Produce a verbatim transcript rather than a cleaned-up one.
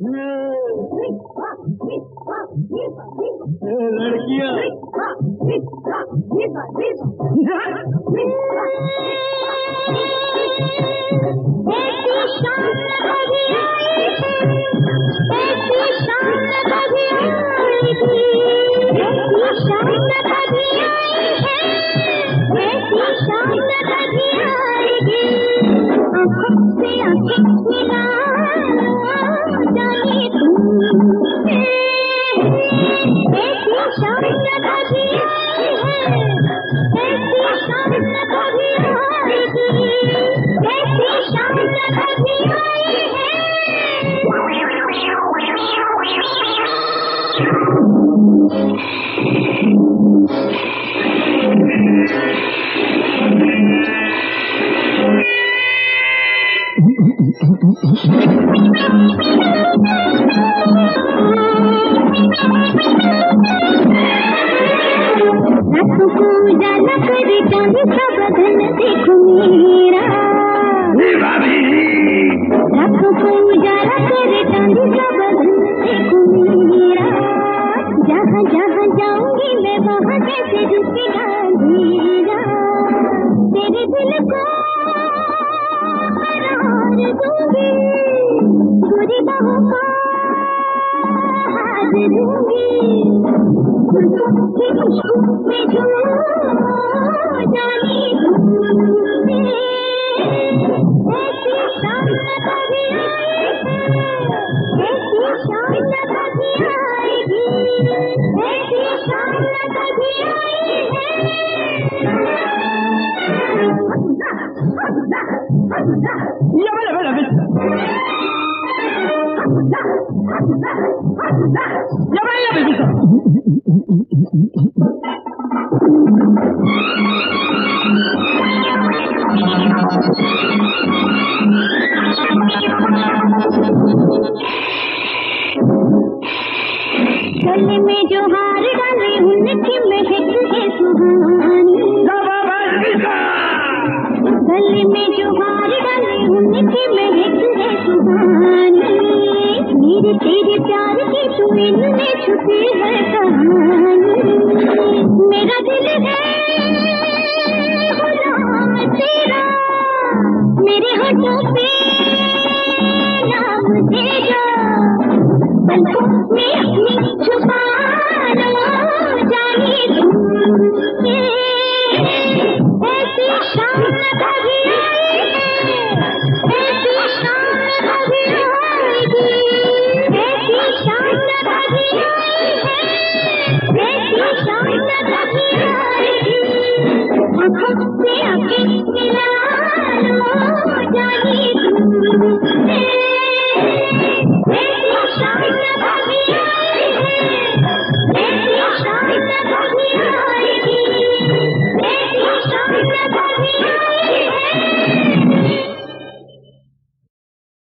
लड़कियां गले में जो हार डाले उनकी महक है सुहानी, गले में जो हार डाले उनकी महक है सुहानी। मेरे तेरे प्यार की तुम्हें छुपी है कहानी। मेरा दिल है गुलाम तेरा, मेरे होठों पे नाम तेरा, पलकों में